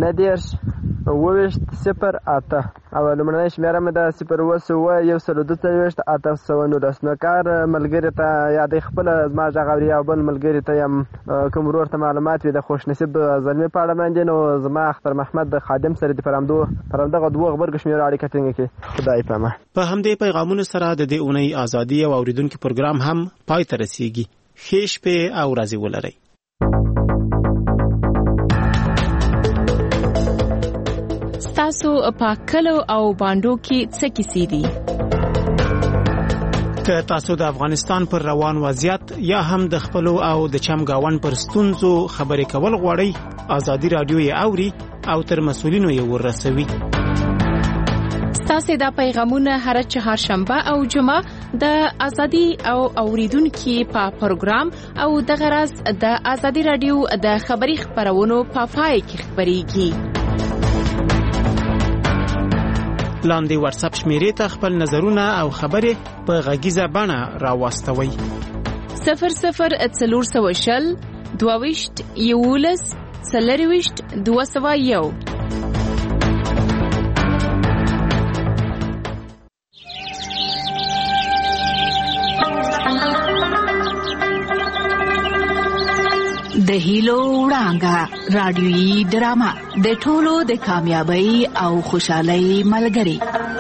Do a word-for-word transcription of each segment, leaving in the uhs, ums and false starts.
نه دېرش اووه ویشت صفر اته او لومړنۍ شمېره مې ده صفر اووه سوه یو سل دوه څلوېښت اته سوه نولس. نو کار ملګري ته یا د خپله زما غږ اوري او بل ملګري ته یم کوم ورور ته معلومات وي د خوشنصیب زلمي په اړه باندې، نو زما اختر محمد د خادم سره د پر همدغه دوو غبرګو شمېرو اړیکه ټینګه کړي. خدای په امان. په همدې پیغامونو سره د دې اونۍ ازادي او اوریدونکو پروګرام هم پای ته رسیږي. ښې شپې او ورځې ولرئ. تاسو په کلو او باندو کې څه کیسې دي؟ که تاسو د افغانستان پر روان وضعیت یا هم د خپلو او د چمګاون پر ستونزو خبرې کول غواړئ، ازادي رادیو یې اوري او تر مسؤلینو یې ورسوي. تاسو دا پیغامونه هر چهارشنبه او جمعه د ازادي او اوریدونکو په پروګرام او د غرض د ازادي رادیو د خبري خبرونو په پای کې خبريږي. لاندې واتس اپ شمیرې ته خپل نظرونه او خبرې په غږیزه بڼه راواستوئ. صفر صفر څلور سوه شل دوه ویشت یولس څلور ویشت دوه سوه یو. د هیلو وړانګه رادیويي ډرامه د ټولو د کامیابی او خوشحالۍ ملګری.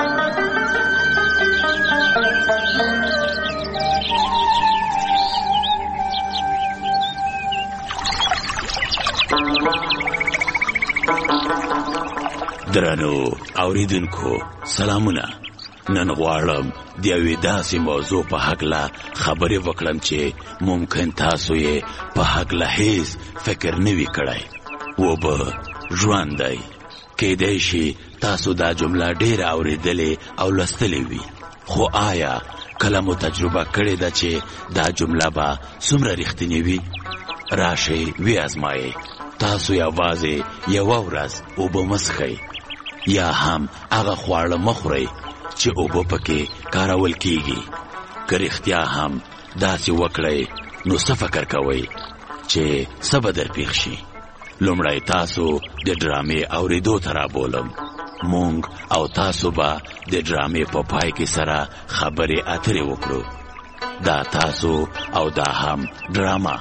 درنو اوریدونکو سلامونه. نن غواړم د یوې داسې موضوع په هکله خبرې وکړم چې ممکن تاسو یې په هکله هیڅ فکر نه وي کړی و به ژوندی. کیدای شي تاسو دا جمله ډېره اورېدلې او لوستلې وي، خو آیا کله مو تجربه کړې ده چې دا جمله به څومره رښتینې وي؟ راشئ وی ازمایئ. تاسو یوازې یوه ورځ اوبه مڅښئ یا هم هغه خواړه مخورئ چې اوبه پکې کارول کیږي. که رښتیا هم داسې وکړئ نو څه فکر کوئ چې څه به در پیښ شي؟ لومړی تاسو د ډرامې اورېدو ته رابولم. مونږ او تاسو به د ډرامې په پای کې سره خبرې اترې وکړو. دا تاسو او دا هم ډرامه.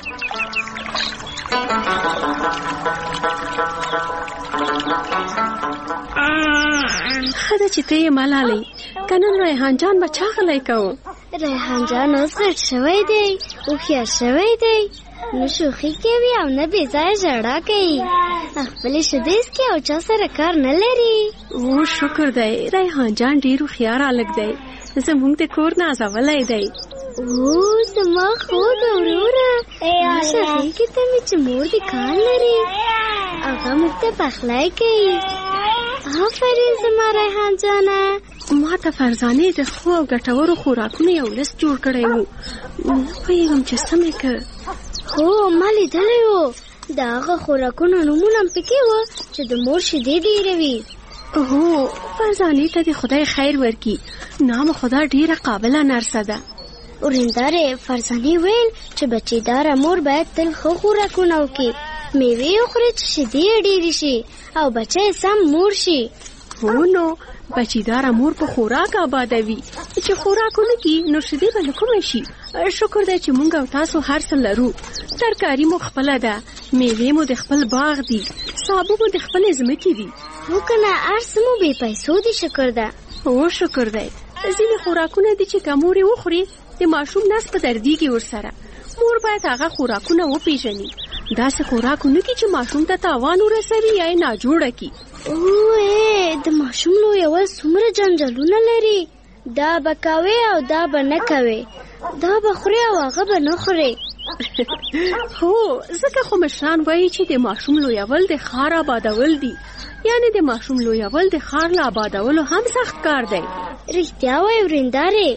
خدا چې ته یې ملالۍ کنن ریحان جان بچا غلی کوو. ریحان جان اوس غټ شوی دی، هوښیار شوی دی، نه شوخي کوي او نه بې ځایه ژړا کوي. خپلې شیدې څښي او چا سره کار نه لري. او شکر دی، ریحان جان ډېر هوښیار هلک دی، زموږ د کور نازولی دی. او زما خور وروره ماشه غېږې ته مې چې مور دې کار لري، هغه موږ ته پخلی کوي. آفرین زما ریحان جانه. ما ته فرزانې د ښو او ګټورو خوراکونو یو لست جوړ کړی و، نه پوهېږم چې څه مې کړ. هو ما لیدلی و، د هغه خوراکونو نومونه هم پکې وه چې د مور شیدې ډېروي. هو فرزانې ته د خدای خیر ورکړي، نام خدا ډېره قابله نرسه ده. ورېندارې فرزانې ویل چې بچیداره مور باید تل ښه خوراکونه وکړي، میوې وخوري چې شیدې یې ډېرې شي او بچی سم مور شي. هو نو بچیداره مور په خوراک آبادوي، چې خوراک ونه کړي نو شیدې به له کومه شي؟ شکر دی چې مونږ او تاسو هر څه لرو. ترکاري مو خپله ده، میوې مو د خپل باغ دي، سابه مو د خپلې ځمکې دي. هو که نه هر څه مو بې پیسو دي. شکر ده. هو شکر دی. ځینې خوراکونه دي چې که مور یې وخوري د ماشوم نس په دردېږي ورسره. مور باید هغه خوراکونه وپېژني، داسې خوراک ونه کړي چې ماشوم ته تاوان ورسوي یا یې ناجوړه کړي. اوه د ماشوم لویول څومره جنجالونه لري. دا به کوې او دا به نه کوې، دا به خورې او هغه به نه خورې. هو ځکه خو مشران وایي چې د ماشوم لویول د ښار آبادول دي، یعنی د ماشوم لویول د ښار له آبادولو هم سخت کار دی. رښتیا وایي ورېندارې.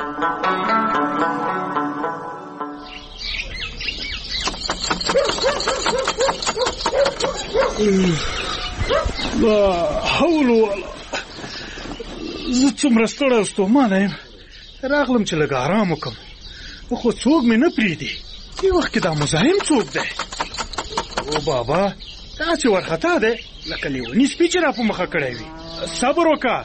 لا حول ولا زه څومره ستړی او ستومانه یم، راغلم چې لږ ارام وکړم، خو څوک مې نه پرېږدي. دې وخت کې دا مزاحم څوک دی؟ او بابا داسې وارخطا دی لکه لیونی سپي چې را په مخه کړی وي. صبر وکړه.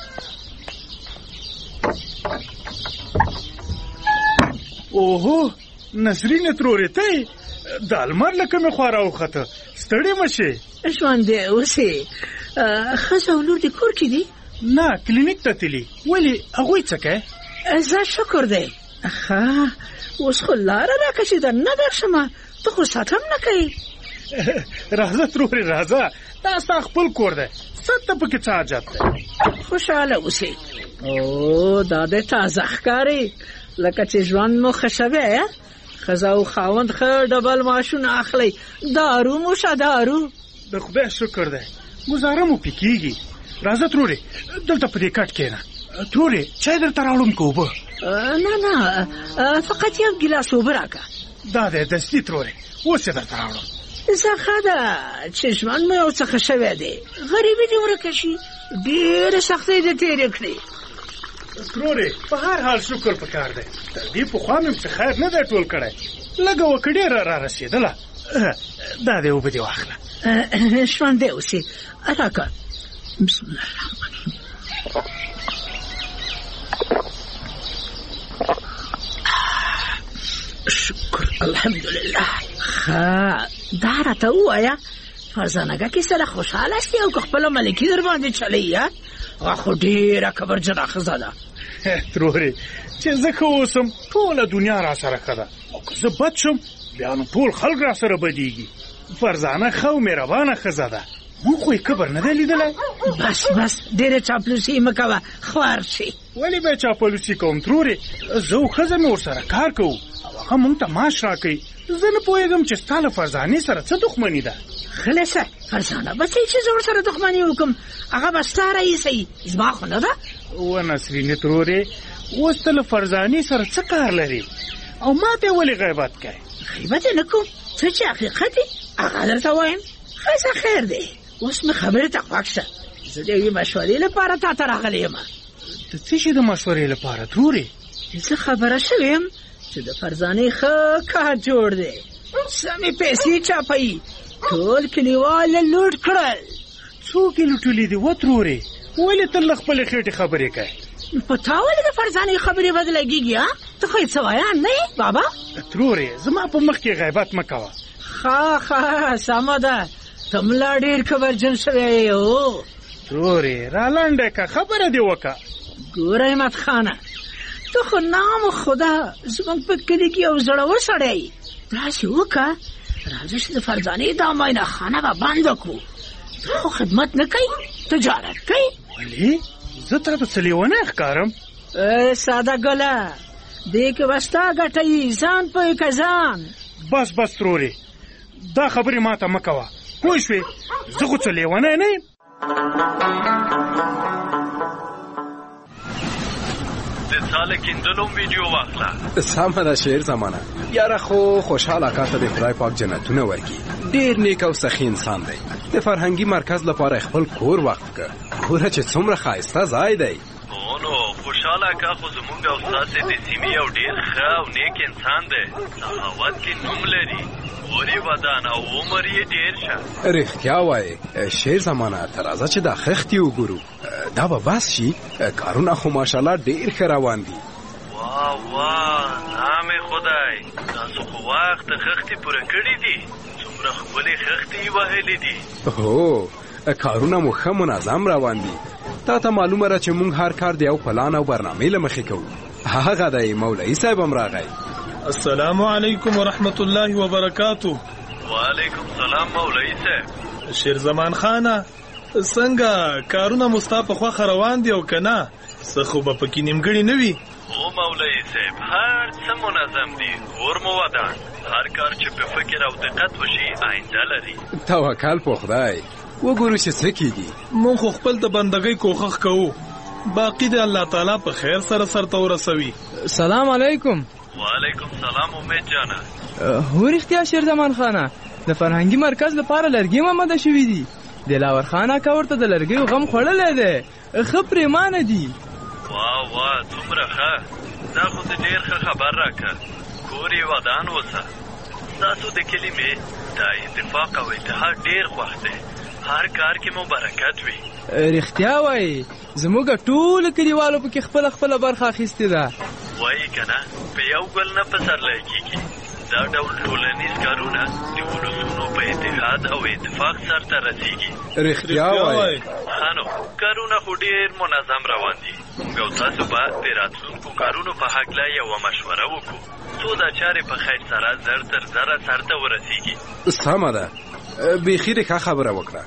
اوهو نسرینه ترورې ته د المار لکه مې خوا راوخته. ستړې مه شې. ژوندی اوسې. ښځه او لور دې کور کې دي؟ نه کلینیک ته تلي. ولې هغوی څه کوي؟ زه شکر دی. ښه اوس خو لاره راکړه چې درنه درشمه. ته خو سات هم نه کوې. راځه ترورې راځه. دا ستا خپل کور دی. ست ته پکې څه حاجت دی؟ خوشحاله اوسې. او دا دې تازه ښکاري لکه چې ژوند مو ښه شوی. ښځه او خاوند ښه ډبل معاشونه اخلي. دارو مو شه دارو. د خدای شکر دی ګزاره مو پې کېږي. راځه ترورې دلته په دې کټ کښېنه. ترورې چای درته راوړم که اوبه؟ نه نه فقط یو ګیلاس اوبه راکړه. دا دی دستي ترورې اوس یې درته راوړم. زه ښه ده چې ژوند مو یو څه ښه شوی دی. غریبي دې ورکه شي. ډېرې سختۍ دې تېرې کړې. ترورې په هر حال شکر پکار دی. تر دې پخوا مې څه خیر نه دی ټول کړی. لږه وکه ډېره را رسېدله. دا دی اوبه دې واخله. ژوندی اوسې. راکړه. بسم الله الرحمن الرحیم. شکر الحمدلله. ښه دا راته ووایه فرزانګه کې سره خوشحاله شتې او که خپله ملکي در باندې چلی یا؟ هغه خو ډېره کبرجنه ښځه ده. ترورې چې زه ښه اوسم ټوله دنیا را سره ښه ده او که زه بد شم بیا نو ټول خلک را سره بدېږي. فرزانه ښه او مهربانه ښځه ده. مونږ خو یې کبر نه دی لیدلی. بس بس ډېرې چاپلوسي مه کوه خوار شي. ولې به یې چاپلوسي کوم ترورې؟ زه او ښځه مې ورسره کار کوو او هغه مونږ ته معاش راکوي. زه نه پوهېږم چې ستا له فرزانې سره څه دښمني ده. خلاصه فرزانه به څه چې زه ورسره دښمني وکړم هغه به ستا رئیسوي زما خو نه ده. و نسرینې ترورې اوس ته له فرزانې سره څه کار لري او ما ته ولې غیبت کوې؟ غیبت یې نه کوم. څه چې حقیقت دی هغه درته وایم. ښه خیر دی. اوس مې خبرې ته خوښ شه. زه د یوې مشورې لپاره تا ته راغلی یم. د څه شي د مشورې لپاره ترورې؟ زه خبره شوې یم چې د فرزانې ښه کار جوړ دی. سمې پیسې چاپوي. ټول کلیوال یې لوټ کړل. څوک یې لوټلي دي و ترورې؟ ولې تل له خپلې خېټې خبرې کوې؟ په تا ولې د فرزانې خبرې بدلګېږي؟ ته خو یې څه وایه نه یې بابا؟ ترورې زما په مخ کې غیبت مه کوه. ښه ښه سمه ده. ته ملا ډېر کبرجن شوی یې. او ترورې را لنډه که خبره دې وکړه. ګوره احمد خانه ته خو نام خدا زموږ په کلي کې یو زړور سړی یې. داسې وکړه راځه چې د فرزانې دا معاینه خانه به بنده کړو. ته خو خدمت نه کوې تجارت کوې. ولې زه تا ته څه لیونی ښکارم؟ ساده ګله دې کې به ستا ګټه وي. ځان پوهې که ځان. بس بس ترورې دا خبرې ما ته مه کوه پوه شوې؟ زه خو څه لیونی نه یم. د ساله کیندلو ویډیو واخله. سمه ده شعر زمانه. یاره خو خوشحال اکا ته د خدای پاک جنتونه ورکړي. ډېر نیک او سخي انسان دی. د فرهنګي مرکز لپاره خپل کور وقف کړ. ګوره چې څومره ښایسته ځای دی. نو خوشحال اکا خو زمونږ او ستاسې د سیمې یو ډېر ښه او نیک انسان دی. سخاوت کې نوم لري. اورې ودان او عمر یې ډېر شه. رښتیا وایې شعر زمانه ته راځه چې دا خښتې وګورو. دا به بس شي. کارونه خو ماشاءالله ډېر ښه روان دي. واه واه نام خدای تاسو خو وخت د خښتې پوره کړي دي. څومره ښکلې خښتې یې وهلې دي. هو کارونه مو ښه منظم روان دي. تا ته معلومه ده چې موږ هر کار د یو پلان او برنامې له مخې کوو. هغه دی مولوي صاحب هم راغی. السلام علیکم ورحمت الله وبرکاتو. وعلیکم السلام مولوي صاحب. شیر زمان خانه څنګه کارونه مو ستا په خوښه روان دي او که نه؟ څه خو به پکې نیمګړي نه وي؟ او مولوي صاحب هر څه منظم دي. کور مو ودان. هر کار چې په فکر او دقت وشي آینده لري. توکل په خدای. وګورو چې څه کېږي. مونږ خو خپل د بندګۍ کوښښ کوو. باقي د الله تعالی په خیر سره سرته ورسوي. سلام علیکم. وعلیکم سلام امید جانه. هو رښتیا شیر زمان خانه د فرهنګي مرکز لپاره لرګي آماده شوي دي. دلاور خان اکا ورته د لرګیو غم خوړلی دی. ښه پرېمانه دي. واه واه څومره ښه. دا خو د ډېر ښه خبر راکړه. کور یې ودان اوسه. ستاسو د کلي مې دا اتفاق او اتحاد ډېر خوښ دی. هر کار کې مو برکت وي. رښتیا وایي زموږ ټول کلیوالو پکې خپله خپله برخه اخیستې ده. وایي که نه په یو ګل نه پسرلی کېږي. دا ډول ټولنیز کارونه د ولسونو په اتحاد او اتفاق سرته رسیږي. رښتیا وایي. ښه نو کارونه خو ډېر منظم روان دي. موږ او تاسو به د راتلونکو کارونو په هکله یوه مشوره وکړو څو دا چارې په خیر سره زر تر زره سرته ورسیږي. سمه ده، بیخي دې ښه خبره وکړه.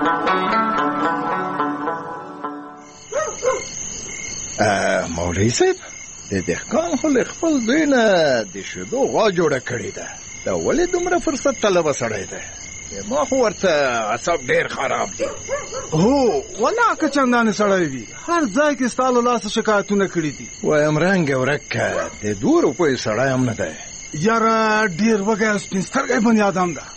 مولوي صاحب د دهقان خو له خپل دوی نه د شیدو غوا جوړه کړې ده. دا ولې دومره فرصت طلبه سړی دی؟ ما خو ورته اعصاب ډېر خراب دي. هو والله که چندانې سړی وي هر ځای کې ستا له لاسه شکایتونه کړي دي. وایم رنګ ورک که د دوه روپیو سړی هم نه دی. یاره ډېر وږی او سپین سترګی بنیادم ده.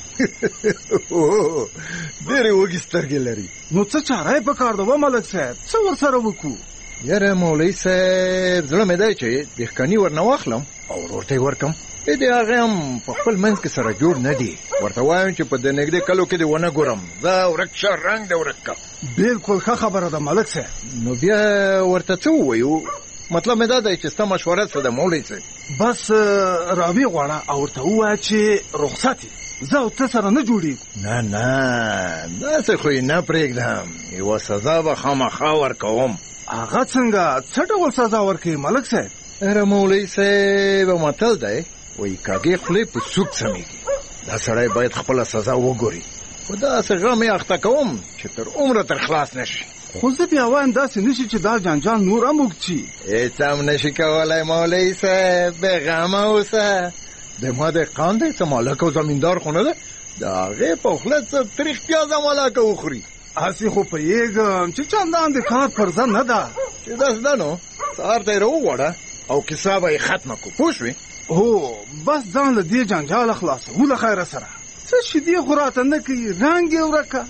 ډېرې وږي سترګې لري. نو څه چاره یې پکار ده و ملک صاحب؟ څه ورسره وکړو؟ یاره مولوي صاحب زړه مې دی چې دهقاني ورنه واخلم او ورور ته یې ورکړم. د هغې هم په خپل منځ کې سره جوړ نه دي. ورته وایم چې په دې نږدې کلو کې دې ونه ګورم. زه ورک شه رنګ دې ورک کړه. بلکل ښه خبره ده ملک صاحب. نو بیا ورته څه ووایو؟ مطلب مې دا دی چې ستا مشوره څه ده مولوي صاحب؟ بس راویې غواړه او ورته ووایه چې رخصت یې زه او ته سره نه جوړېږو. نه نه داسې خو یې نه پرېږدم. یوه سزا به خامخا ورکوم. هغه څنګه څه ډول سزا ورکوي ملک صاحب؟ اره مولوي صاحب متل دی وایي کاږې خولې په سوک سمیږي. دا سړی باید خپله سزا وګوري. خو داسې غم یې اخته کوم چې تر عمره تر خلاص نه شي. خو زه بیا وایم داسې نه شي چې دا جنجال نور هم اوږد شي. هېڅ هم نه شي کولی مولوي صاحب. بېغمه اوسه. د ما دهقان دی څه مالک او زمیندار خو نه ده. د هغې په خوله څه تریخ پیازه مالکه وخوري. هسې خو پوهېږم چې چندان د کار پر ځه نه ده. چې داسې ده نو سهار ته یې راوغواړه او کیسه به یې ختمه کړو. پوه شوې؟ هو بس ځان له دې جنجاله خلاصوو له خیره سره. څه شیدې خو راته نه کوي رنګ یې ورکه.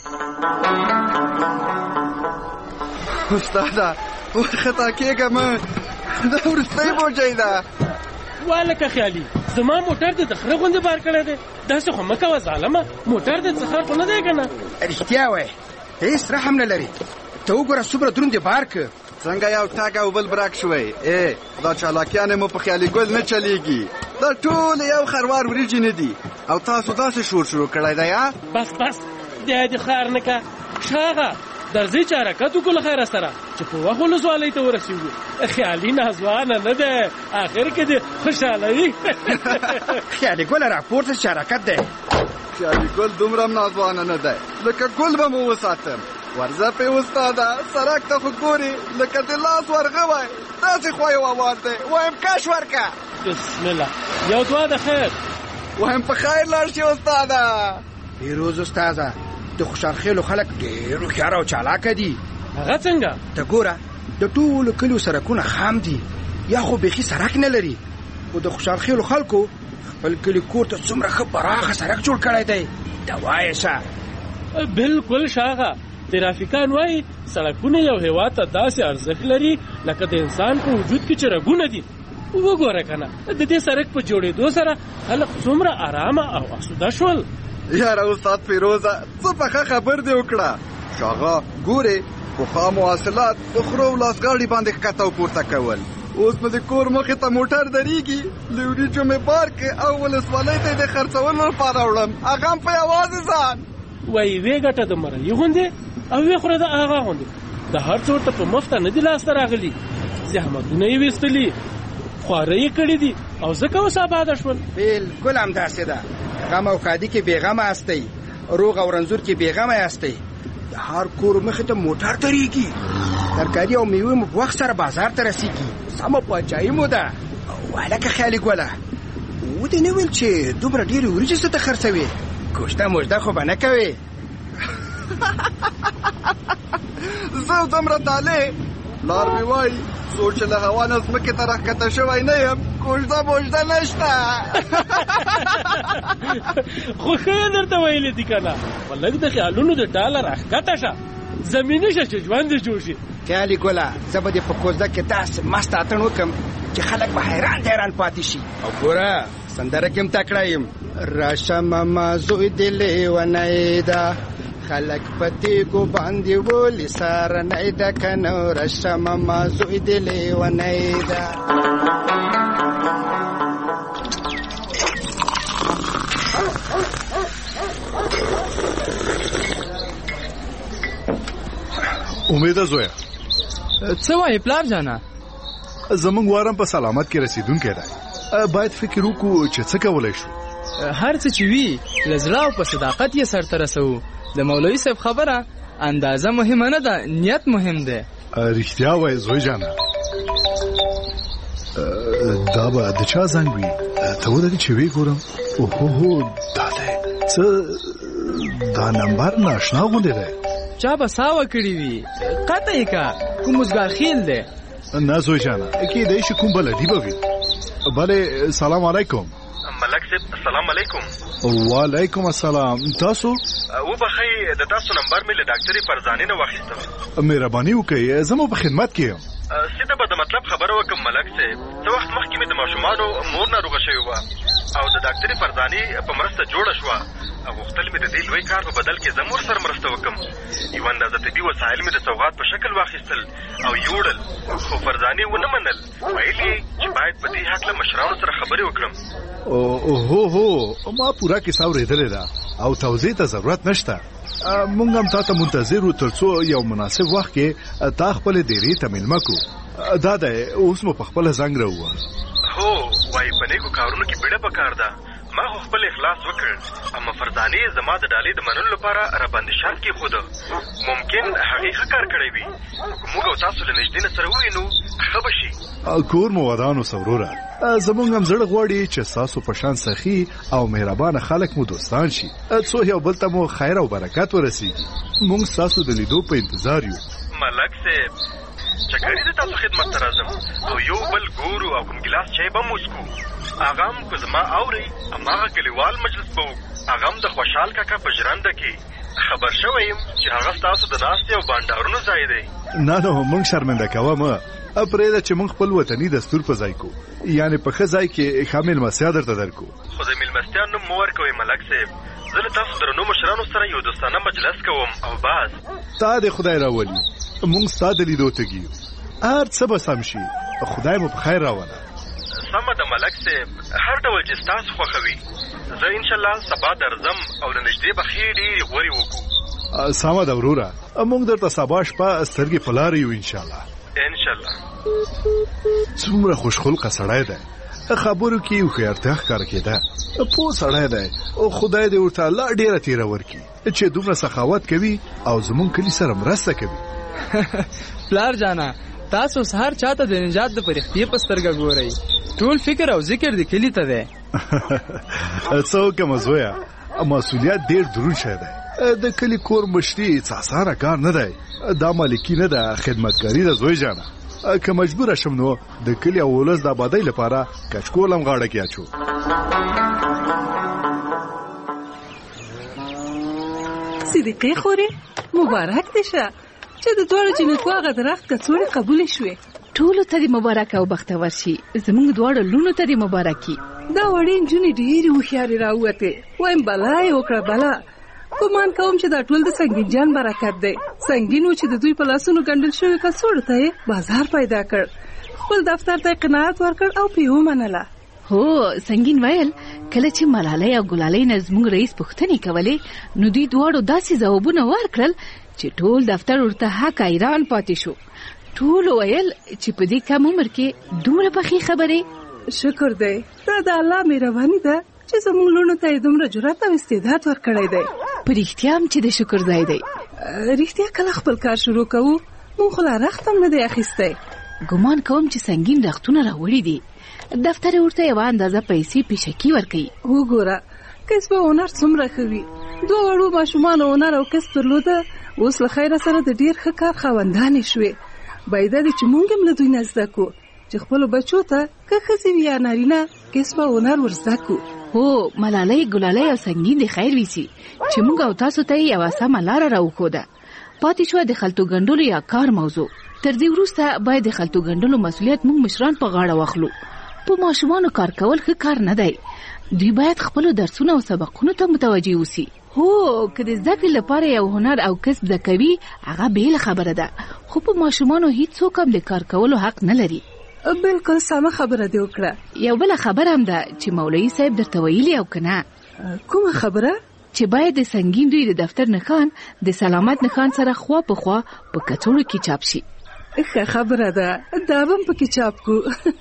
استاده ورخطا کېږه مه. دا وروستی بوجۍ ده. والکه خیالي زما موټر دې د خره غوندې بار کړی دی. داسې خو مه کوه ظالمه. موټر دې څه خر خو نه دی که نه؟ رښتیا وایې ته هېڅ رحم نه لري. ته وګوره څومره دروند یې بار که. څنګه یو ټاک او بل برک شوی. ای دا چالاکیانې مو په خیالي ګل نه چلیږي. دا ټول یو خروار وریجې نه دي او تاسو داسې شور شروع کړی دی. یا بس بس دی دې خیر نه که. شاغه درځئ چې حرکت وکړو له خیره سره چې په وخت ولسوالۍ ته ورسېږو. خیالي نازوانه نه دی آخر کې دې خوشحالوي. خیالي ګله راپورته چې حرکت دی. خیالي ګل دومره هم نازوانه نه دی. لکه ګل به مو وساتم. ورځه پې استاده سړک ته خو ګورې لکه د لاس ورغه وای. داسې خوا یې ووار دی. وایم کش ورکه. بسم الله یو دعا د خیر. وایم په خیر لاړ شي استاده. پیروز استاده د خوشحالخیلو خلک ډېر هوښیار او چالاکه دي. هغه څنګه؟ ته ګوره د ټولو کلیو سړکونه خام دي یا خو بیخي سړک نه لري. خو د خوشحالخیلو خلکو خپل کلي کور ته څومره ښه پراخه سړک جوړ کړی دی. ته وایې شه. بلکل شاغه ترافیکان وایي سړکونه یو هېواد ته داسې ارزښت لري لکه د انسان په وجود کې چې رګونه دي. وګوره که نه د دې سړک په جوړېدو سره خلک څومره ارامه او اسوده شول. یاره استاد فیروزه څه پخه خبر دې وکړه. شاغه ګورې پخوا مواصلات په خرو او لاسګاډي باندې ښکته او پورته کول. اوس مې د کور مخې ته موټر درېږي. له وریجو مې بار کړې او ولسوالۍ ته یې د خرڅولو لپاره وړم. هغه هم په یوازې ځان. وایي وې ګټه د مرۍ غوندې او وې خوره د هغه غوندې. د هر څه ورته په مفته نه دي لاسته راغلي. زحمتونه یې ویستلي خواره یې کړي دي او ځکه اوس آباده شول. بلکل همداسې ده. غم او ښادي کې بېغمه هستئ. روغ او رنځور کې بېغمه هستئ. د هر کور مخې ته موټر درېږي. ترکاري او میوې مو په وخت سره بازار ته رسېږي. سمه پاچاهي مو ده. هلکه خیالي ګله ودې نه ویل چې دومره ډېرې وریجې څه ته خرڅوې؟ کوشته موجده خو به نه کوې. زه دومره طالع پلار مې وایي څو چې له هوا نه ځمکې ته راښکته شوی نه یم کوژده موژده نشته. خو ښه یې درته ویلي دي که نه. په لږ د خیالونو د ټاله راښکته شه زمیني شه چې ژوند دې جوړ شي. خیالي ګله زه به دې په کوزده کې داسې مست اتڼ وکړم چې خلک به حیران حیران پاتې شي. او ګوره سندره کې هم تکړه یم. راشه ماما زوی دې لیونی ده خلک پتی ګو باندې ولې سارنۍ د کنو رشم ما زوی د لیونۍ ده امیده زویا څه وایې پلار جانا زمونږ وارم په سلامت کې رسیدونکی دی باید فکر وکړو چې څه کولی شو هر څه چې وي له زړه او په صداقت یې سرته رسوو د مولوي صاحب خبره اندازه مهمه نه ده نیت مهم دی رښتیا وایې زوی جانا دا به د چا زنګ وي ته ودرې چې ویې ګورم اوهو دا دی څه دا نمبر ناشنا غوندې دی چا به ساوه کړي وي قطع یې که کوم اوزګار خیل دی نه زوی جانا کیدای شي کوم بلدي به وي بله سلام علیکم ملک صاحب السلام علیکم وعلیکم السلام تاسو وبخئ د تاسو نمبر مې له ډاکټرې فرزانې نه واخیستو مهرباني وکړئ زه په خدمت کې یم سیده به د مطلب خبره وکم ملک صاحب څه وخت مخکې مې د ماشومانو مور ناروغه شوې وه او د ډاکټرې فرزانې په مرسته جوړه شوه او غوښتل مې د دې لوی کار په بدل کې زه مور سره مرسته وکم یوه اندازه طبي وسایل مې د سوغات په شکل واخیستل او یوړل خو فرزانې ونه منل ویل یې چې باید په دې هکله مشرانو سره خبرې وکړم اوهو هو ما پوره کیسه اورېدلې ده او توضیح ته ضرورت نشته مونږ هم تا ته منتظر وو تر څو یو مناسب وخت کې تا خپلې ډېرې ته مېلمه کړو دا دی اوس مو په خپله زنګ راووهه هو وایي په نیکو کارونو کې بیړه پکار ده ما خو خپل اخلاص وکړ اما فرزانې زما د ډالۍ د منلو لپاره راباندې شرط کېښوده ممکن هغې ښه کار کړی وي که موږ او تاسو له نږدې نه سره ووینو ښه به شي کور مو ودانو سوروره زمونږ هم زړه غواړي چې ستاسو په شان سخي او مهربانه خلک مو دوستان شي څو یو بل ته مو خیر او برکت ورسیږي موږ ستاسو د لیدو په انتظار یو ملک صاحب چکرې د تاسو خدمت ته راځم او یو بل ګورو او کوم ګیلاس چای به مو وڅښو هغه هم که زما اورئ هماغه کلیوال مجلس به وکړو هغه هم د خوشحال کاکا په ژرنده کې خبر شوی یم چې هغه ستاسو د ناستې او بانډارونو ځای دی نه نه موږ شرمنده کوه مه پرېږده چې موږ خپل وطني دستور په ځای کو یعنې په ښه ځای کې ښه مېلمستیا درته درکو خو د مېلمستیا نوم مه ورکوئ ملک صاحب زه له تاسو درنو مشرانو سره یو دوستانه مجلس کوم او باز تا دې خدای راولي موږ ستا د لیدو تږي یو هر څه به سم شي خدای مو په خیر راوله سمه ده ملک صاحب هر ډول چې ستاسو خوښوي زه انشاءالله سبا درځم او له نږدې به ښې ډېرې غورې وکړو سمه ده وروره موږ درته سبا شپه سترګې په لاره یو انشاءالله انشاءالله څومره خوشخلقه سړی دی خبرو کې هوښیارتیا ښکاره کېده پوه سړی دی خدای دې ورته لا ډېره تېره ورکړي چې دومره سخاوت کوي او زموږ کلي سره مرسته کوي پلار جانا تاسو سهار چاته د نجات د فرښتې په سترګه ګورئ ټول فکر او ذکر د کلي ته دی څه وکړم زویه مسؤلیت ډېر دروند شی دی د کلي کور مشري څه اسانه کار نه دی دا مالکي نه ده خدمتګاري ده زوی جانه که مجبوره شم نو د کلي او ولس د آبادۍ لپاره کچکول هم غاړه کې اچو صدیقې خورې مبارک دې شه چې د دواړو جنتو هغه درخت کڅوړې قبولې شوې ټولو ته دې مبارک او بختور شي زموږ دواړو لونو ته دې مبارکي دا وړې نجونې ډېرې هوښیارې راووتې وایم بلا یې وکړه بلا ګمان کوم چې دا ټول د سنګین جان برکت دی سنګین و چې د دوی په لاسونو ګنډل شوي کڅوړو ته یې بازار پیدا کړ خپل دفتر ته قناعت ورکړ او پې ومنله هو سنگین ویل کله چې ملالۍ او ګلالۍ نه زموږ رئیس پوښتنې کولې نو دوی دواړو داسې ځوابونه ورکړل چې ټول دفتر ورته حق حیران پاتې شو ټول ویل چې په دې کم عمر کې دومره پخې خبرې شکر دی دا د الله مهرباني ده چې زموږ لونو ته یې دومره جرأت او استعداد ورکړی دی په رښتیا هم چې د شکر ځای دی رښتیا کله خپل کار شروع کوو موږ خو لا رخت هم نه دی اخیستی ګمان کوم چې سنګین رختونه راوړي دي دفتر ورته یوه اندازه پیسې پیشکي ورکوي وګوره کسب او هنر څومره ښه وي دوه وړو ماشومانو هنر او کسب درلوده اوس له خیره سره د ډېر ښه کار خاوندانې شوې باید دی چې موږ هم له دوی نه زده کړو چې خپلو بچو ته که ښځې وي یا نارینه کسب او هنر ور زده کړو هو ملالۍ ګلالۍ او سنګین د خیر ویسي چې موږ او تاسو ته یې یوه سمه لاره راوښوده پاتې شوه د خلطو ګنډلو یا کار موضوع تر دې وروسته باید د خلطو ګنډلو مسؤلیت موږ مشران په غاړه واخلو په ماشومانو کار کول ښه کار نه دی دوی باید خپلو درسونو او سبقونو ته متوجه اوسي هو که د زده کړې لپاره یو هنر او کسب زده کوي هغه بېله خبره ده، خو په ماشومانو هیڅوک هم د کار کولو حق نه لري. بالکل سمه خبره دې وکړه. یو بله خبره هم ده چې مولوي صاحب درته ویلي او که نه؟ کومه خبره؟ چې باید د سنگین دوی د دفتر نښان د سلامت نښان سره خوا په خوا په کڅوړو کې چاپ شي. ښه خبره ده، دا به هم پکې چاپ کو.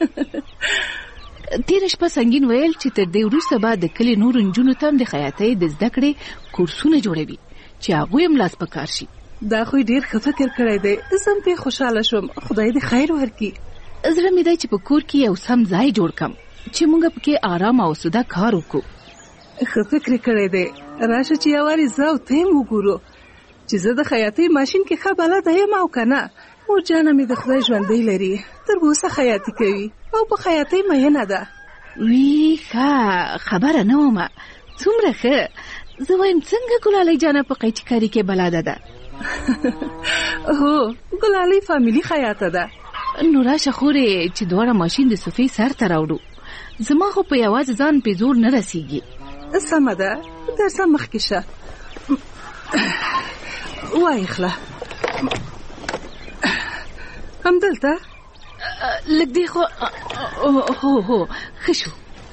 تېره شپه سنگین ویل چې تر دې وروسته به د کلي نورو نجونو ته هم د خیاطۍ د زده کړې کورسونه جوړوي چې هغوی هم لاس په کار شي. دا خو ډېر ښه فکر کړی دی، زه هم پرې خوشحاله شوم. خدای دې خیر ورکړي. زړه مې دی چې په کور کې یو سم ځای جوړ کړم چې موږ پکې آرام او سوده کار وکړو. ښه فکر کړی دی. راشه چې یو وارې زه او ته یې وګورو چې زه د خیاطۍ ماشین کې ښه بلده یم او که نه. مور جانه مې د خدای ژوندی لري، تر اوسه خیاطي کوي او په خیاطۍ مینه ده. وی ښه خبره نه ومه، څومره ښه. زه وایم څنګه ګلالۍ جانه په قیچکاري کې بلده ده؟ هو ګلالۍ فامیلي خیاطه ده. نو راشه خورې چې دواړه ماشین د صفې سر ته راوړو. زما خو په یوازې ځان پې زور نه رسیږي. سمه ده، درځه مخکې شه. وایې خله همدلته لږ دی خو. هو هو ښه شو.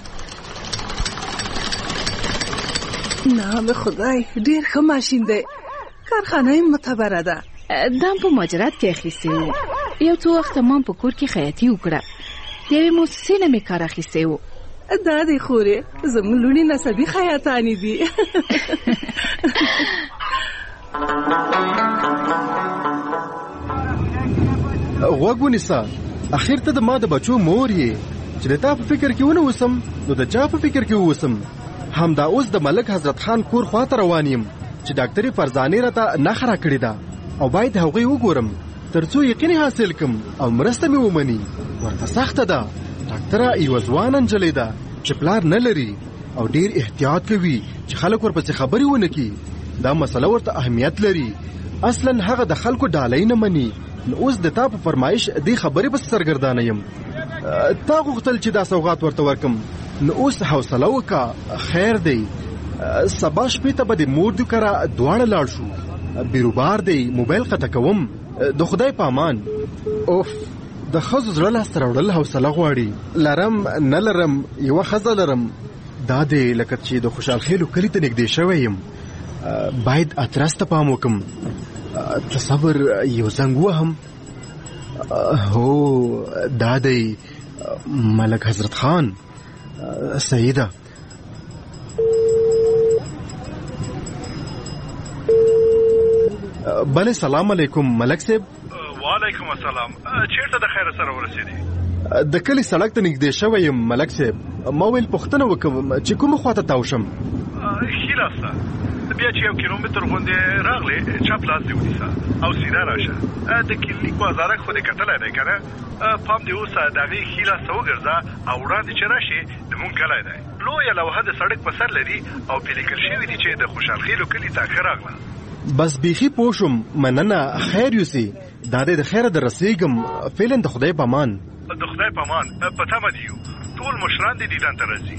نام خدای، ډېر ښه ماشین دی. کارخانه یې معتبره ده. دا هم په مهاجرت کې اخیستی و. یو څو وخته ما په کور کې خیاطي وکړه. د یوې موسسې نه مې کار اخیستی و. دا دی خورې زموږ لوڼې نسبي خیاطانې دي. غوږ ونیسه، اخر ته د ما د بچو مور یې چې د تا په فکر کې ونه اوسم نو د چا په فکر کې اوسم. همدا اوس د ملک حضرت خان کور خواته روان یم چې ډاکټرې فرزانې راته نښه راکړې ده او باید هغوی وګورم تر څو یقین حاصل کم او مرسته مې ومني. ورته سخته ده. ډاکټره یوه ځوانه نجلۍ ده چې پلار نه لري او ډېر احتیاط کوي چې خلک ورپسې خبرې ونه کړي. دا مسله ورته اهمیت لري. اصلا هغه د خلکو ډالۍ نه مني. نو اوس د تا په فرمایش دې خبرې بس سرګردانه یم. تا غوښتل چې دا سوغات ورته ورکم، نو اوس حوصله وکړه. خیر دی، سبا شپې ته به د مور دو کره دواړه لاړ شو. بیروبار دی، موبایل قطع کوم. د خدای په امان. اوف، د ښځو زړه لاسته راوړل حوصله غواړي. لرم نه لرم یوه ښځه لرم. دا دی لکه چې د خوشحال خیلو کلي ته نږدې شوی یم. باید ادرس ته پام وکم. تصور یو زنګ وهم. هو دا دی ملک حضرت خان. سیده بله، سلام علیکم ملک صاحب. وعلیکم السلام. چیرته د خیر سره ورسېدې؟ د کلي سړک ته نږدې شوی یم ملک صاحب. ما ویل پوښتنه وکړم چې کومه خواته تاو شم. ښي لاسته بیا چې یو کیلومتر غوندې راغلې چپ لاس دې ونیسه او سیده راشه. د کلینیک بازارک خو دې کتلی دی که نه؟ پام دې اوس د هغې ښي لاسته وګرځه او وړاندې چې راشې زمونږ کلی دی. لویه لوحه د سړک په سر لري او پرې لیکل شوي دي چې د خوشحال خیلو کلي ته ښه راغله. بس بیخي پوه شوم. مننه، خیر یوسي. دا دی د خیره د رسېږم. فعلا د خدای په امان. د خدای په امان. په تمه دي یو. ټول مشران دې دیدن ته راځي.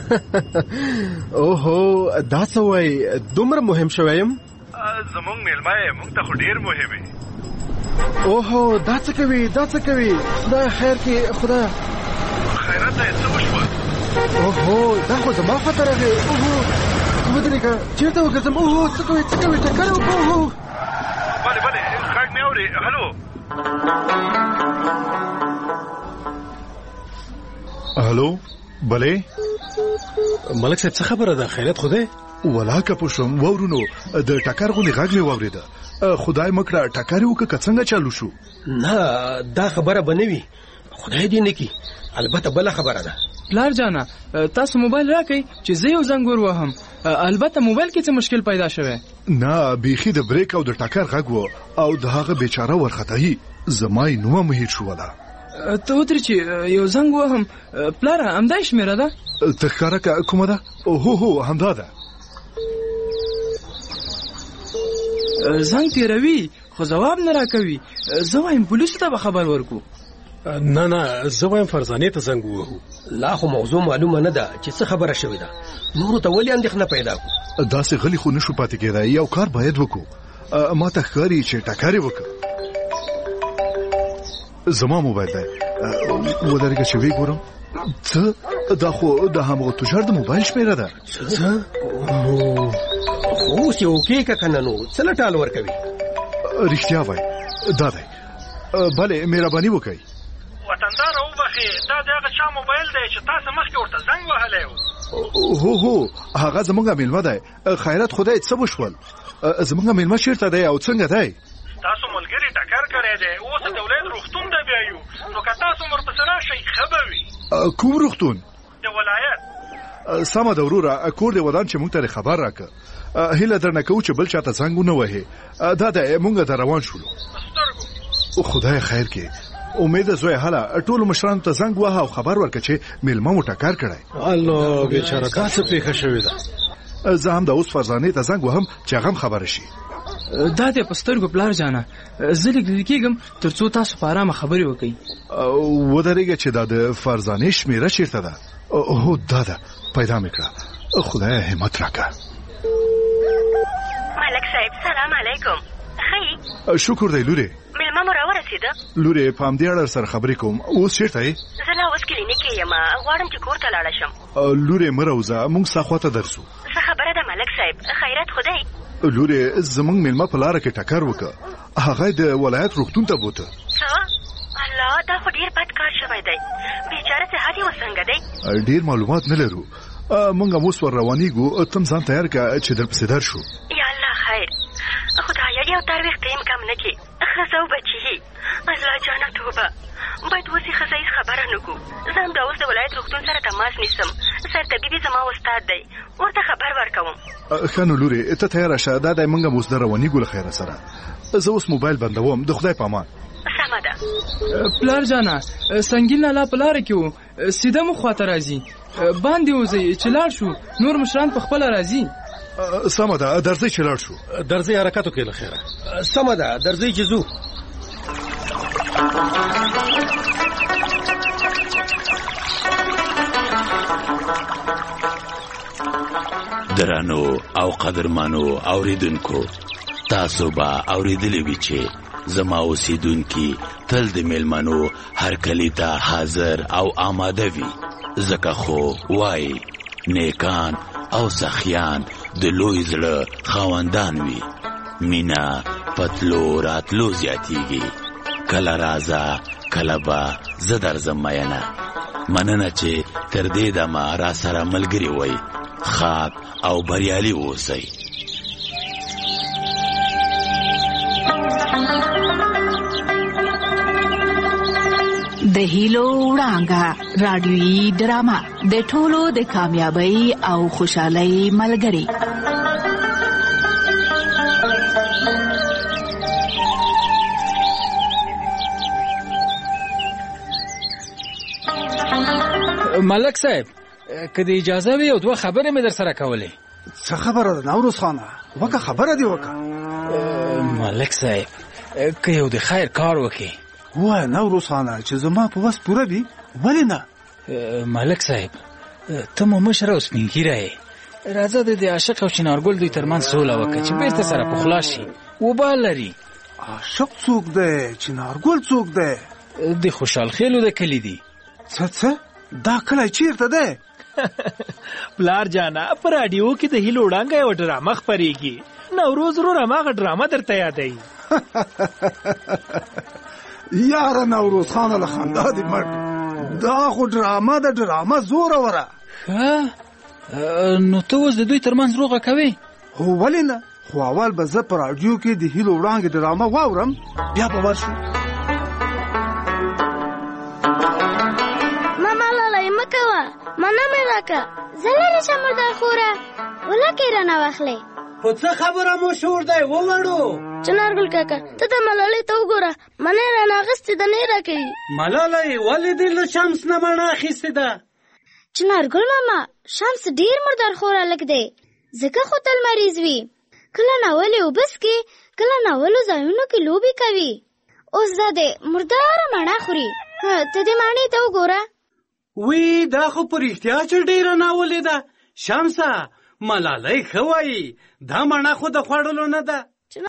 اوهو، دا څه وایي؟ دومره مهم شوی یم؟ زمونږ میلمه یې، مونږ ته خو ډېر مهم یې. اوهو، دا څه کوي؟ دا څه کوي؟ خدای خیر کې. خدای خیرات ته یې څه وشوه؟ اوهو، دا خو زما خواته راغی. اوهو ودرېږه، چېرته وګرځم؟ اوهو څه کوي؟ څه کوي؟ ټکر وکړه. اوهو بلې بلې، غږ مې اورې. هلو هلو. بلې ملک صاحب څه خبره ده؟ خیرات خو دی؟ ولاکه پوه شوم. واورونو د ټکر غوندې غږ مې واورېده. خدای مه کړه ټکر یې وکړه که څنګه چالو شو. نه، دا خبره به نه وي. خدای دې نه کړي. البته بله خبره ده. پلار جانه تاسو موبایل راکئ چې زه یو زنګ ور وهم. البته موبایل کې څه مشکل پیدا شوی؟ نه، بیخي د بریک او د ټکر غږ و او د هغه بیچاره ورختهی زما یې نومه مهیر شوله. ته ودرې چې یو زنګ وهم. پلاره همدا شمېره ده؟ ته ښکاره کومه ده؟ هو هو همدا ده. زنګ تیروي خو جواب نه راکوي. زه وایم پولیسو ته به خبر ورکو. نه نه، زه وایم فرزانې ته زنګ ووهو. لا خو موضوع معلومه نه ده چې څه خبره شوې ده. نورو ته ولې اندېښنه پیدا کړو؟ داسې غلی خو نشو پاتې کېدای، یو کار باید وکړو. ما ته ښکاري چې ټکر یې وکړو. زما موبایل دی، ودرېږه چې ویې ګورم. څه؟ دا خو د همغه تجار د موبایل شمېره ده. څه؟ نو اوس یې وکېږه که نه، نو څه لټال ورکوي؟ رښتیا وایي، دا دی. بلې مهرباني وکړئ. وطنداره وبخې، دا د هغه چا موبایل دی چې تاسو مخکې ورته زنګ وهلی و؟ هو هو هغه زمونږ میلمه دی. خیرات خدای څه وشول؟ زمونږ میلمه چېرته دی او څنګه دی؟ تاسو ملګري ټکر کړی دی، اوس د ولایت روغتون ته بیایو، نو که تاسو ورپسې راشئ ښه به وي. کوم روغتون؟ د ولایت. سمه ده وروره، کور دې ودان چې موږ ته خبر راکړه. هیله درنه کوو چې بل چاته زنګ ونه وهې. دا د موږ د روان شولو. خدای خیر کې. امید زوی هله ټول مشرانو ته زنګ وها او خبر ورکړه چې میلمه مو ټکر کړی. الله بیچاره کا څه پیښه شوې ده. زه هم د اوس فرزانې ته زنګ وهم چې هغه هم خبره شي. دا دې په سترګو پلار جانه، زه لږ کېږم تر څو تاسو په ارامه خبرې وکړئ. ودرېږه چې دا د فرزانې شمېره چېرته ده؟ هو دا ده، پیدا مې کړه. خدای همت راکړه. ملک صاحب سلام علیکم. ښه شکر دی لورې. میلمه مو راورسېده؟ لورې په همدې اړه سره خبرې کوم. اوس چېرته یې؟ زه لا اوس کلینیک کې یم، غواړم چې کور ته لاړه شم. لورې مه راوځه، موږ ستا خواته درځو. څه خبره ده ملک صاحب؟ خیرات خو دی؟ لورې زمونږ میلمه په لاره کې ټکر وکړه، هغه د ولایت روغتون ته بوته. څه؟ الله، دا خو ډېر بد کار شوی دی. بیچاره صحت یې اوس څنګه دی؟ ډېر معلومات نه لرو، موږ هم اوس ور روانېږو. تم ځان تیار کړه چې درپسې درشو. یا الله خیر، خدایه یو تر وخته یې کم نه کړي. ښځه او بچي، الله جانه توبه، باید اوس یې ښځه هېڅ خبره نه کړو. زه هم دا اوس د ولایت روغتون سره تماس نیسم. سرطبیب زما استاد دی، ورته خبر ورکوم. ښه نو لورې ته تیاره شه، دا دی موږ هم اوس د روانېږو له خیره سره. زه اوس موبایل بندوم، د خدای په امان. سمه ده. پلار جانه سنګین لالا په لاره کې و، سیده مو خواته راځي. باندې وځئ چې لاړ شو، نور مشران په خپله راځي. سمه ده، درځئ چې لاړ شو. درځئ حرکت وکړئ له خیره. سمه ده، درځئ چې ځو. درانو او قدرمنو اوریدونکو، تاسو به اوریدلی وي چې زما اوسیدونکي تل د میلمنو هرکلي ته حاضر او آماده وي، ځکه خو وایي نیکان او سخیان د لوی زړه خاوندان وي. مینا پتلو راتلو زیاتیږي، کله راځه کله به زه درځم میینه. مننه چې تر دې دمه را سره ملګري وئ. خاک او بریالي اوسئ. د هیلو وړانګه رادیویي ډرامه د ټولو د کامیابی او خوشحالۍ ملګری. ملک صاحب که د اجازه وي او دوه خبرې مې در سره کولې. څه خبره ده نوروز خانه؟ وکه خبره دی وکه. ملک صاحب که یو د خیر کار وکې. وای نوروز خانه چې زما په وس پوره وي، ولې نه؟ ملک صاحب ته مو مشر او سپین ږیری یې، راځه د دې عاشق او چنارګل دوی ترمنځ سوله وکړه چې بېرته سره پخلا شي. وبا لري. عاشق څوک دی؟ چنارګل څوک دی؟ د خوشحال خیلو د کلي دي. څه څه؟ دا کلی چیرته دی؟ پلار جانا په راډیو کې د هیلو وړانګه یوه ډرامه خپرېږي. نوروز ورور هماغه ډرامه درته یادوي. یاره نوروز خانه له خندا دې مړ، دا خو ډرامه ده، ډرامه زوروره. ښه نو ته اوس د دوی ترمنځ روغه کوې؟ هو ولې نه، خو اول به زه په راډیو کې د هیلو وړانګې ډرامه واورم، بیا به ورشو. ماما لالی مه کوه، منه مې راکه، زه لرې شم مردار خوره، ولکې رانه واخلې. خو څه خبره مو شور دی ووړو؟ چنارګل کاکا ته د ملالۍ ته وګوره، منه یې رانه اخیستې ده، نه یې راکوي. ملالۍ ولې دې له شمس نه مڼه اخیستې ده؟ چنارګل ماما شمس ډېر مردار خور هلک دی، ځکه خو تل مریض وي، کله ناولې اوبه څښي، کله ناولو ځایونو کې لوبې کوي. اوس دا دی مرداره مڼه خوري. ته دې مڼې ته وګوره. وی دا خو په رښتیا چې ډېره ناولې ده. شمسه ملالۍ ښه وایي دا مڼه خو د خوړلو نه ده.